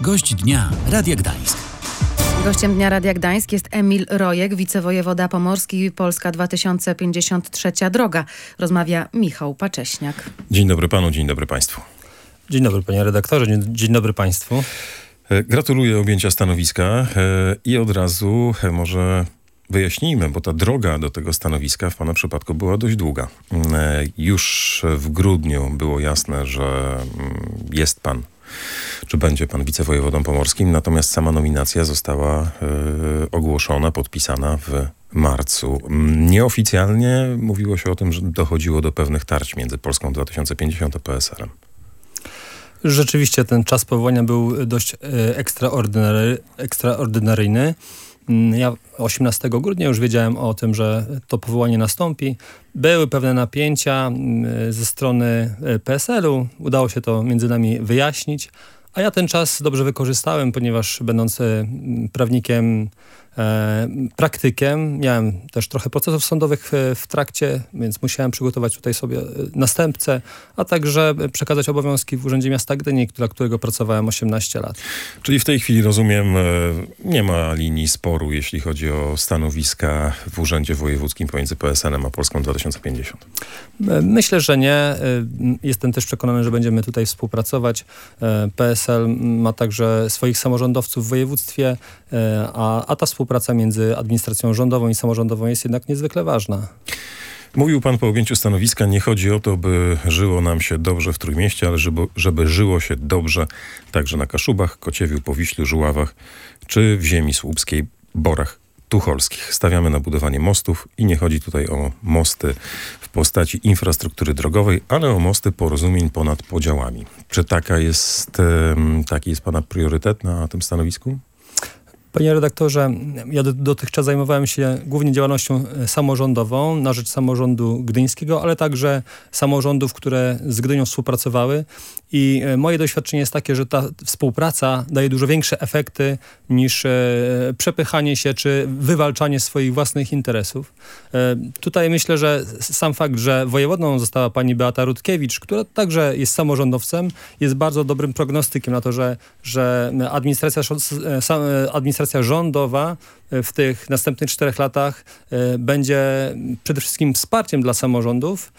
Gość dnia Radia Gdańsk. Gościem Dnia Radia Gdańsk jest Emil Rojek, wicewojewoda pomorski, Polska 2053 droga. Rozmawia Michał Pacześniak. Dzień dobry panu, dzień dobry państwu. Dzień dobry panie redaktorze, dzień dobry państwu. Gratuluję objęcia stanowiska i od razu może wyjaśnijmy, bo ta droga do tego stanowiska w pana przypadku była dość długa. Już w grudniu było jasne, że jest pan, czy będzie pan wicewojewodą pomorskim, natomiast sama nominacja została ogłoszona, podpisana w marcu. Nieoficjalnie mówiło się o tym, że dochodziło do pewnych tarć między Polską 2050 a PSL-em. Rzeczywiście ten czas powołania był dość ekstraordynaryjny. Ja 18 grudnia już wiedziałem o tym, że to powołanie nastąpi. Były pewne napięcia ze strony PSL-u. Udało się to między nami wyjaśnić. A ja ten czas dobrze wykorzystałem, ponieważ będąc prawnikiem, praktykiem, miałem też trochę procesów sądowych w trakcie, więc musiałem przygotować tutaj sobie następcę, a także przekazać obowiązki w Urzędzie Miasta Gdyni, dla którego pracowałem 18 lat. Czyli w tej chwili, rozumiem, nie ma linii sporu, jeśli chodzi o stanowiska w Urzędzie Wojewódzkim pomiędzy PSL-em a Polską 2050? Myślę, że nie. Jestem też przekonany, że będziemy tutaj współpracować. PSL ma także swoich samorządowców w województwie, a ta współpraca między administracją rządową i samorządową jest jednak niezwykle ważna. Mówił pan po objęciu stanowiska, nie chodzi o to, by żyło nam się dobrze w Trójmieście, ale żeby żyło się dobrze także na Kaszubach, Kociewiu, Powiślu, Żuławach czy w ziemi słupskiej, Borach Tucholskich. Stawiamy na budowanie mostów i nie chodzi tutaj o mosty w postaci infrastruktury drogowej, ale o mosty porozumień ponad podziałami. Czy taki jest pana priorytet na tym stanowisku? Panie redaktorze, ja dotychczas zajmowałem się głównie działalnością samorządową na rzecz samorządu gdyńskiego, ale także samorządów, które z Gdynią współpracowały. I moje doświadczenie jest takie, że ta współpraca daje dużo większe efekty niż przepychanie się czy wywalczanie swoich własnych interesów. Tutaj myślę, że sam fakt, że wojewodą została pani Beata Rutkiewicz, która także jest samorządowcem, jest bardzo dobrym prognostykiem na to, że administracja rządowa w tych następnych 4 latach będzie przede wszystkim wsparciem dla samorządów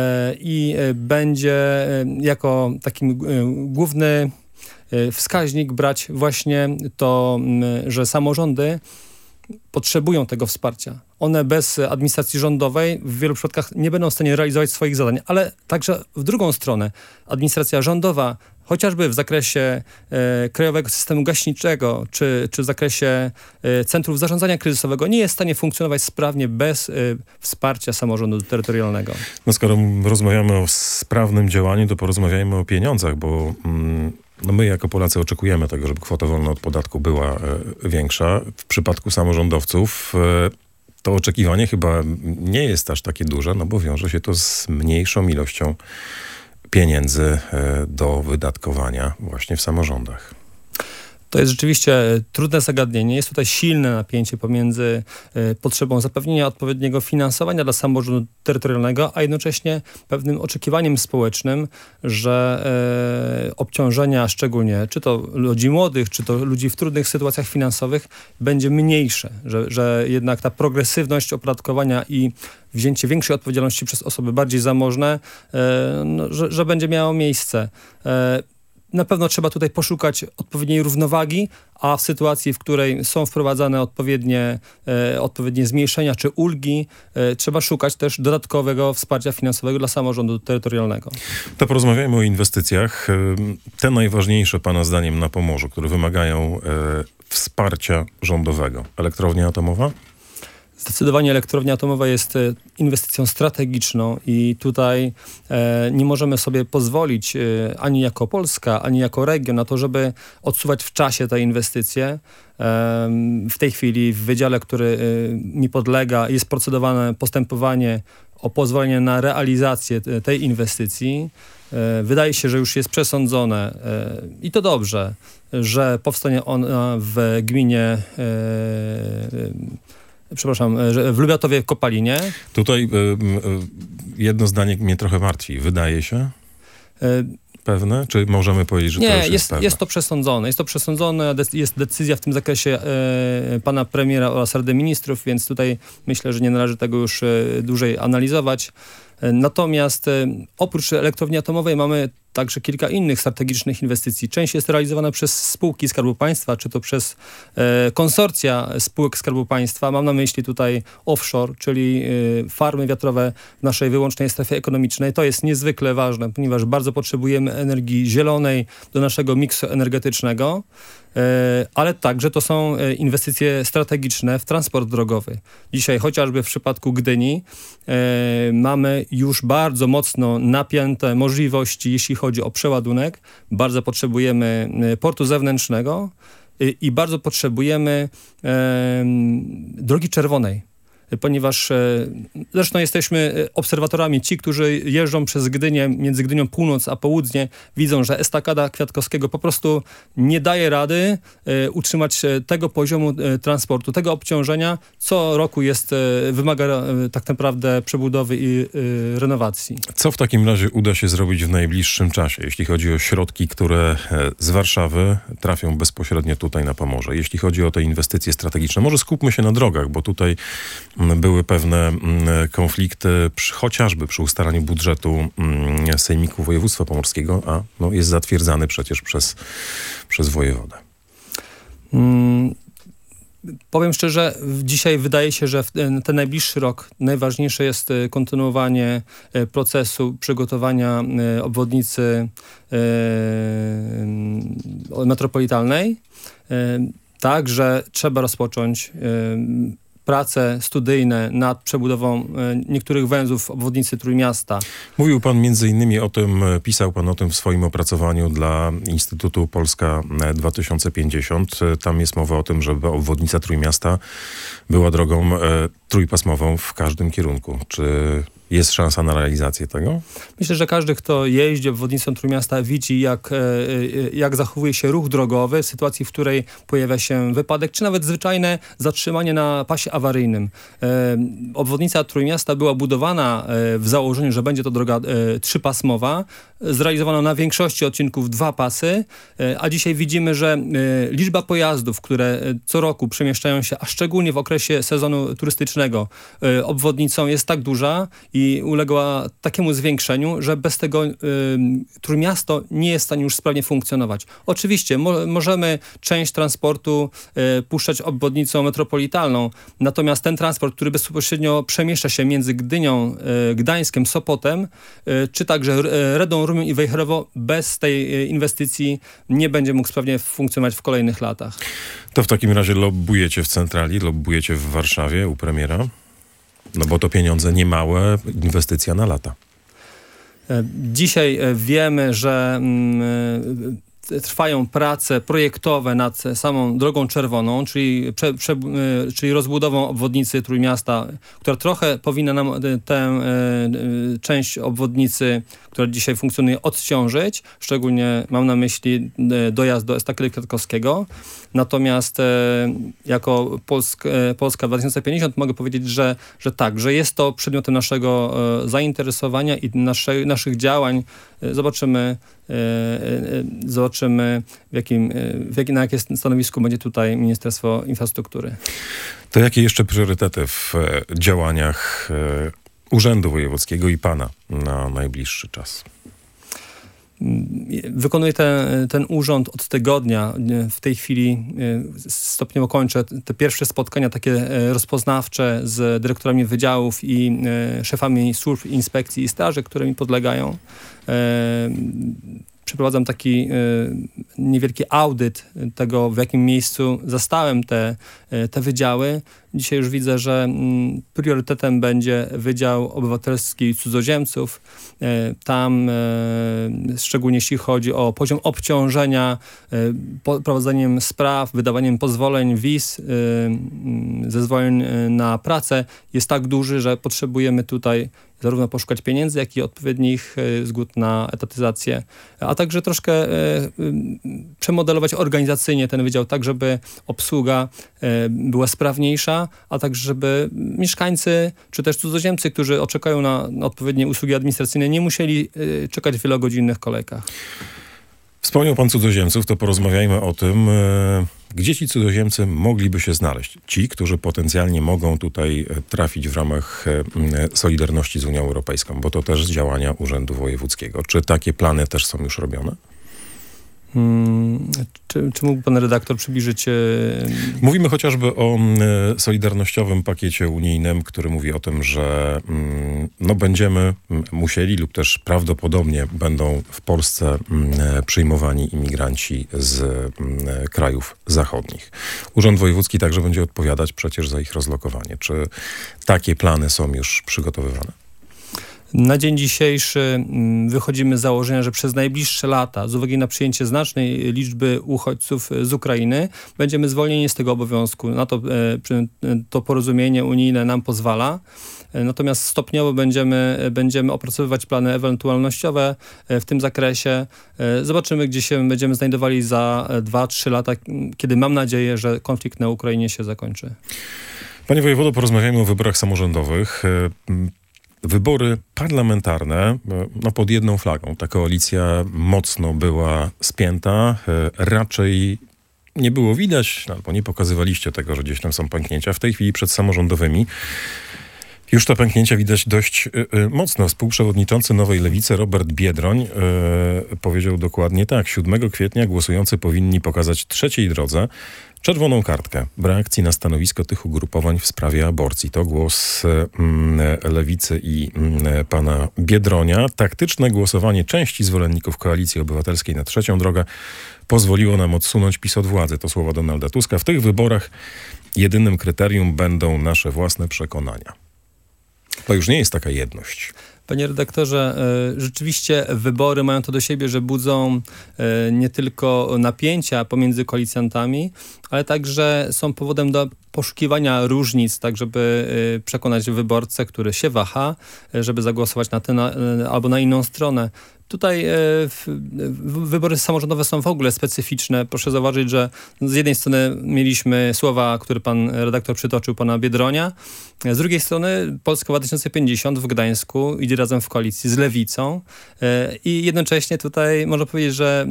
i będzie jako taki główny wskaźnik brać właśnie to, że samorządy potrzebują tego wsparcia. One bez administracji rządowej w wielu przypadkach nie będą w stanie realizować swoich zadań, ale także w drugą stronę administracja rządowa, chociażby w zakresie krajowego systemu gaśniczego, czy w zakresie centrów zarządzania kryzysowego, nie jest w stanie funkcjonować sprawnie bez wsparcia samorządu terytorialnego. No skoro rozmawiamy o sprawnym działaniu, to porozmawiajmy o pieniądzach, bo my jako Polacy oczekujemy tego, żeby kwota wolna od podatku była większa. W przypadku samorządowców to oczekiwanie chyba nie jest aż takie duże, no bo wiąże się to z mniejszą ilością pieniędzy do wydatkowania właśnie w samorządach. To jest rzeczywiście trudne zagadnienie. Jest tutaj silne napięcie pomiędzy potrzebą zapewnienia odpowiedniego finansowania dla samorządu terytorialnego, a jednocześnie pewnym oczekiwaniem społecznym, że obciążenia szczególnie czy to ludzi młodych, czy to ludzi w trudnych sytuacjach finansowych będzie mniejsze, że jednak ta progresywność opodatkowania i wzięcie większej odpowiedzialności przez osoby bardziej zamożne, że będzie miało miejsce. Na pewno trzeba tutaj poszukać odpowiedniej równowagi, a w sytuacji, w której są wprowadzane odpowiednie zmniejszenia czy ulgi, trzeba szukać też dodatkowego wsparcia finansowego dla samorządu terytorialnego. To porozmawiajmy o inwestycjach. Te najważniejsze pana zdaniem na Pomorzu, które wymagają wsparcia rządowego. Elektrownia atomowa? Zdecydowanie elektrownia atomowa jest inwestycją strategiczną i tutaj nie możemy sobie pozwolić ani jako Polska, ani jako region na to, żeby odsuwać w czasie te inwestycje. W tej chwili w wydziale, który mi podlega, jest procedowane postępowanie o pozwolenie na realizację tej inwestycji. Wydaje się, że już jest przesądzone i to dobrze, że powstanie ona w gminie w Lubiatowie Kopalinie. Tutaj jedno zdanie mnie trochę martwi. Wydaje się? pewne? Czy możemy powiedzieć, że to już jest pewne? Jest to przesądzone. Jest decyzja w tym zakresie pana premiera oraz Rady Ministrów, więc tutaj myślę, że nie należy tego już dłużej analizować. Natomiast oprócz elektrowni atomowej mamy także kilka innych strategicznych inwestycji. Część jest realizowana przez spółki Skarbu Państwa, czy to przez konsorcja spółek Skarbu Państwa. Mam na myśli tutaj offshore, czyli farmy wiatrowe w naszej wyłącznej strefie ekonomicznej. To jest niezwykle ważne, ponieważ bardzo potrzebujemy energii zielonej do naszego miksu energetycznego, ale także to są inwestycje strategiczne w transport drogowy. Dzisiaj chociażby w przypadku Gdyni mamy już bardzo mocno napięte możliwości, jeśli chodzi o przeładunek. Bardzo potrzebujemy portu zewnętrznego i bardzo potrzebujemy drogi czerwonej. Ponieważ zresztą jesteśmy obserwatorami. Ci, którzy jeżdżą przez Gdynię, między Gdynią Północ a Południe, widzą, że estakada Kwiatkowskiego po prostu nie daje rady utrzymać tego poziomu transportu, tego obciążenia, co roku wymaga tak naprawdę przebudowy i renowacji. Co w takim razie uda się zrobić w najbliższym czasie, jeśli chodzi o środki, które z Warszawy trafią bezpośrednio tutaj na Pomorze? Jeśli chodzi o te inwestycje strategiczne, może skupmy się na drogach, bo tutaj były pewne konflikty chociażby przy ustalaniu budżetu Sejmiku Województwa Pomorskiego, a jest zatwierdzany przecież przez wojewodę. Powiem szczerze, dzisiaj wydaje się, że ten najbliższy rok najważniejsze jest kontynuowanie procesu przygotowania obwodnicy metropolitalnej. Także trzeba rozpocząć prace studyjne nad przebudową niektórych węzłów obwodnicy Trójmiasta. Mówił pan między innymi o tym, pisał pan o tym w swoim opracowaniu dla Instytutu Polska 2050. Tam jest mowa o tym, żeby obwodnica Trójmiasta była drogą trójpasmową w każdym kierunku. Czy jest szansa na realizację tego? Myślę, że każdy, kto jeździ obwodnicą Trójmiasta, widzi, jak zachowuje się ruch drogowy w sytuacji, w której pojawia się wypadek, czy nawet zwyczajne zatrzymanie na pasie awaryjnym. Obwodnica Trójmiasta była budowana w założeniu, że będzie to droga trzypasmowa. Zrealizowano na większości odcinków 2 pasy, a dzisiaj widzimy, że liczba pojazdów, które co roku przemieszczają się, a szczególnie w okresie sezonu turystycznego, obwodnicą jest tak duża i uległa takiemu zwiększeniu, że bez tego Trójmiasto nie jest w stanie już sprawnie funkcjonować. Oczywiście możemy część transportu puszczać obwodnicą metropolitalną, natomiast ten transport, który bezpośrednio przemieszcza się między Gdynią, Gdańskiem, Sopotem, czy także Redą, Rumią i Wejherowo, bez tej inwestycji nie będzie mógł sprawnie funkcjonować w kolejnych latach. To w takim razie lobbujecie w centrali, lobbujecie w Warszawie u premiera? No bo to pieniądze niemałe, inwestycja na lata. Dzisiaj wiemy, że trwają prace projektowe nad samą Drogą Czerwoną, czyli rozbudową obwodnicy Trójmiasta, która trochę powinna nam tę część obwodnicy, która dzisiaj funkcjonuje, odciążyć. Szczególnie mam na myśli dojazd do estakady Kwiatkowskiego. Natomiast jako Polska 2050 mogę powiedzieć, że tak, że jest to przedmiotem naszego zainteresowania i naszych działań. Zobaczymy, na jakie stanowisku będzie tutaj Ministerstwo Infrastruktury. To jakie jeszcze priorytety w działaniach Urzędu Wojewódzkiego i pana na najbliższy czas? Wykonuję ten urząd od tygodnia. W tej chwili stopniowo kończę te pierwsze spotkania takie rozpoznawcze z dyrektorami wydziałów i szefami służb, inspekcji i straży, które mi podlegają. Przeprowadzam taki niewielki audyt tego, w jakim miejscu zastałem te wydziały. Dzisiaj już widzę, że priorytetem będzie Wydział Obywatelski i Cudzoziemców. Tam, szczególnie jeśli chodzi o poziom obciążenia prowadzeniem spraw, wydawaniem pozwoleń, wiz, zezwoleń na pracę, jest tak duży, że potrzebujemy tutaj zarówno poszukać pieniędzy, jak i odpowiednich zgód na etatyzację, a także troszkę przemodelować organizacyjnie ten wydział tak, żeby obsługa była sprawniejsza, a także żeby mieszkańcy, czy też cudzoziemcy, którzy oczekają na odpowiednie usługi administracyjne, nie musieli czekać w wielogodzinnych kolejkach. Wspomniał pan cudzoziemców, to porozmawiajmy o tym, gdzie ci cudzoziemcy mogliby się znaleźć. Ci, którzy potencjalnie mogą tutaj trafić w ramach Solidarności z Unią Europejską, bo to też z działania Urzędu Wojewódzkiego. Czy takie plany też są już robione? Czy mógłby pan redaktor przybliżyć? Mówimy chociażby o solidarnościowym pakiecie unijnym, który mówi o tym, że będziemy musieli lub też prawdopodobnie będą w Polsce przyjmowani imigranci z krajów zachodnich. Urząd Wojewódzki także będzie odpowiadać przecież za ich rozlokowanie. Czy takie plany są już przygotowywane? Na dzień dzisiejszy wychodzimy z założenia, że przez najbliższe lata, z uwagi na przyjęcie znacznej liczby uchodźców z Ukrainy, będziemy zwolnieni z tego obowiązku. Na to porozumienie unijne nam pozwala. Natomiast stopniowo będziemy opracowywać plany ewentualnościowe w tym zakresie. Zobaczymy, gdzie się będziemy znajdowali za 2-3 lata, kiedy mam nadzieję, że konflikt na Ukrainie się zakończy. Panie wojewodo, porozmawiajmy o wyborach samorządowych. Wybory parlamentarne pod jedną flagą. Ta koalicja mocno była spięta. Raczej nie było widać, albo nie pokazywaliście tego, że gdzieś tam są pęknięcia. W tej chwili przed samorządowymi już te pęknięcia widać dość mocno. Współprzewodniczący Nowej Lewicy Robert Biedroń powiedział dokładnie tak. 7 kwietnia głosujący powinni pokazać trzeciej drodze czerwoną kartkę w reakcji na stanowisko tych ugrupowań w sprawie aborcji. To głos Lewicy i pana Biedronia. Taktyczne głosowanie części zwolenników Koalicji Obywatelskiej na trzecią drogę pozwoliło nam odsunąć PiS od władzy. To słowa Donalda Tuska. W tych wyborach jedynym kryterium będą nasze własne przekonania. To już nie jest taka jedność. Panie redaktorze, rzeczywiście wybory mają to do siebie, że budzą nie tylko napięcia pomiędzy koalicjantami, ale także są powodem do poszukiwania różnic, tak żeby przekonać wyborcę, który się waha, żeby zagłosować na tę albo na inną stronę. Tutaj wybory samorządowe są w ogóle specyficzne. Proszę zauważyć, że z jednej strony mieliśmy słowa, które pan redaktor przytoczył, pana Biedronia. Z drugiej strony Polska 2050 w Gdańsku idzie razem w koalicji z Lewicą. I jednocześnie tutaj można powiedzieć, że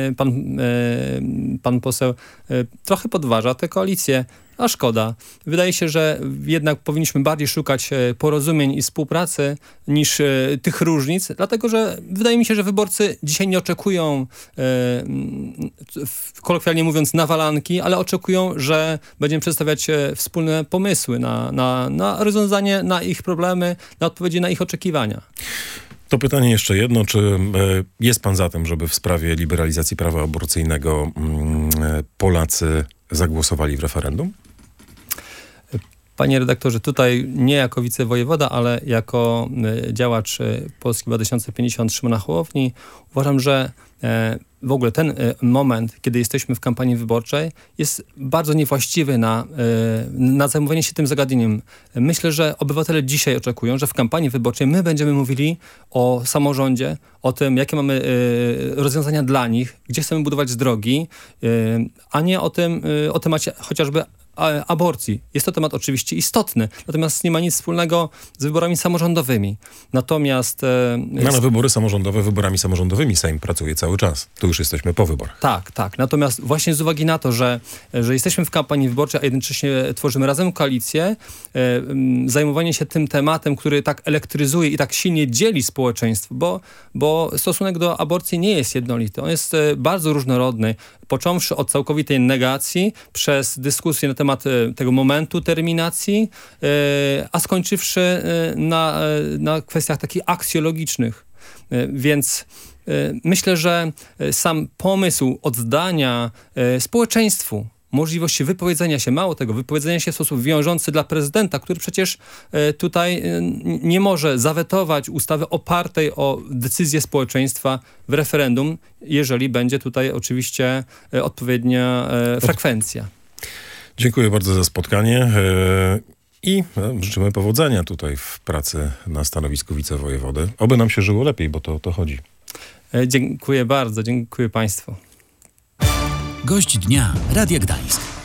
pan poseł trochę podważa tę koalicję. A szkoda. Wydaje się, że jednak powinniśmy bardziej szukać porozumień i współpracy niż tych różnic, dlatego że wydaje mi się, że wyborcy dzisiaj nie oczekują, kolokwialnie mówiąc, nawalanki, ale oczekują, że będziemy przedstawiać wspólne pomysły na rozwiązanie, na ich problemy, na odpowiedzi na ich oczekiwania. To pytanie jeszcze jedno. Czy jest pan za tym, żeby w sprawie liberalizacji prawa aborcyjnego Polacy zagłosowali w referendum? Panie redaktorze, tutaj nie jako wicewojewoda, ale jako działacz Polski 2050 Szymona Hołowni uważam, że w ogóle ten moment, kiedy jesteśmy w kampanii wyborczej, jest bardzo niewłaściwy na zajmowanie się tym zagadnieniem. Myślę, że obywatele dzisiaj oczekują, że w kampanii wyborczej my będziemy mówili o samorządzie, o tym, jakie mamy rozwiązania dla nich, gdzie chcemy budować drogi, a nie o temacie chociażby aborcji. Jest to temat oczywiście istotny, natomiast nie ma nic wspólnego z wyborami samorządowymi. Natomiast... Na wybory samorządowe, wyborami samorządowymi Sejm pracuje cały czas. Tu już jesteśmy po wyborach. Tak. Natomiast właśnie z uwagi na to, że jesteśmy w kampanii wyborczej, a jednocześnie tworzymy razem koalicję, zajmowanie się tym tematem, który tak elektryzuje i tak silnie dzieli społeczeństwo, bo stosunek do aborcji nie jest jednolity. On jest bardzo różnorodny. Począwszy od całkowitej negacji, przez dyskusję na temat tego momentu terminacji, a skończywszy na kwestiach takich aksjologicznych. Więc myślę, że sam pomysł oddania społeczeństwu możliwości wypowiedzenia się, mało tego, wypowiedzenia się w sposób wiążący dla prezydenta, który przecież tutaj nie może zawetować ustawy opartej o decyzję społeczeństwa w referendum, jeżeli będzie tutaj oczywiście odpowiednia frekwencja. Dziękuję bardzo za spotkanie. I życzymy powodzenia tutaj w pracy na stanowisku wicewojewody. Oby nam się żyło lepiej, bo to o to chodzi. Dziękuję bardzo, dziękuję państwu. Gość dnia Radia Gdańsk.